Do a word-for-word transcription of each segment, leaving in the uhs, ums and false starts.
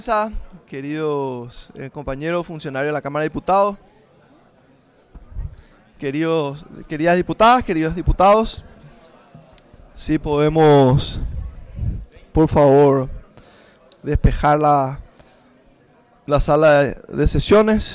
Queridos eh, compañeros funcionarios de la Cámara de Diputados, queridos, queridas diputadas, queridos diputados, si podemos, por favor, despejar la, la sala de, de sesiones.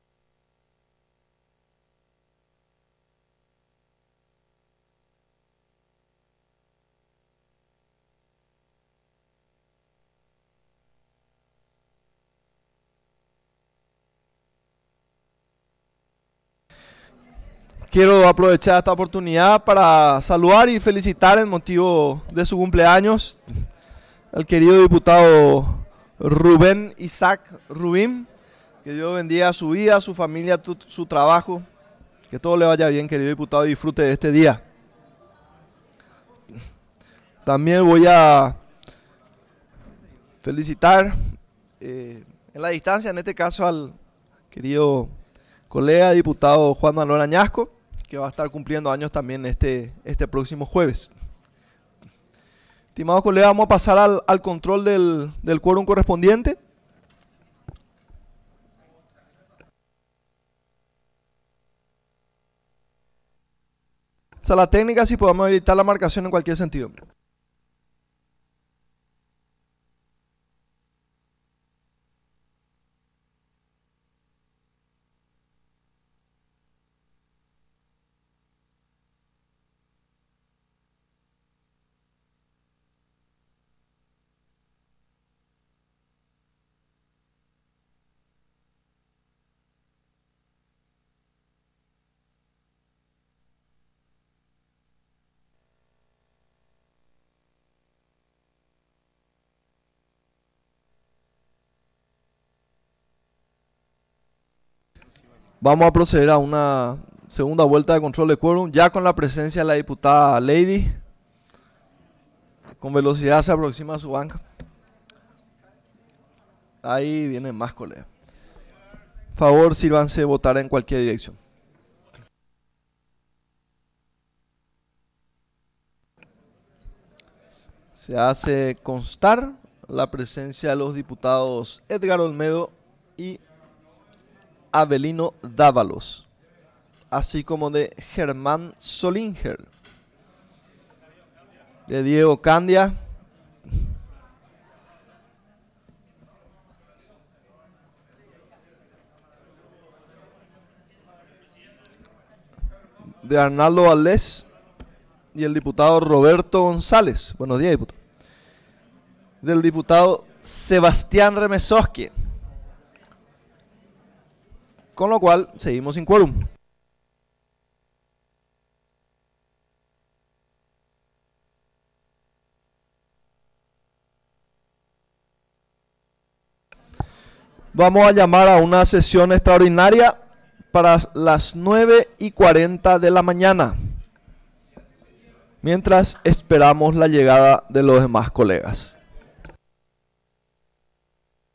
Quiero aprovechar esta oportunidad para saludar y felicitar en motivo de su cumpleaños al querido diputado Rubén Isaac Rubín. Que Dios bendiga su vida, su familia, tu, su trabajo. Que todo le vaya bien, querido diputado, y disfrute de este día. También voy a felicitar eh, en la distancia, en este caso, al querido colega diputado Juan Manuel Añasco, que va a estar cumpliendo años también este, este próximo jueves. Estimados colegas, vamos a pasar al, al control del, del quórum correspondiente. Sala técnica, si podemos habilitar la marcación en cualquier sentido. Vamos a proceder a una segunda vuelta de control de quórum, ya con la presencia de la diputada Lady. Con velocidad se aproxima a su banca. Ahí vienen más colegas. Favor, sírvanse votar en cualquier dirección. Se hace constar la presencia de los diputados Edgar Olmedo y Avelino Dávalos, así como de Germán Solinger, de Diego Candia, de Arnaldo Valdés y el diputado Roberto González. Buenos días, diputado. Del diputado Sebastián Remesoski. Con lo cual, seguimos sin quórum. Vamos a llamar a una sesión extraordinaria para las nueve y cuarenta de la mañana, mientras esperamos la llegada de los demás colegas.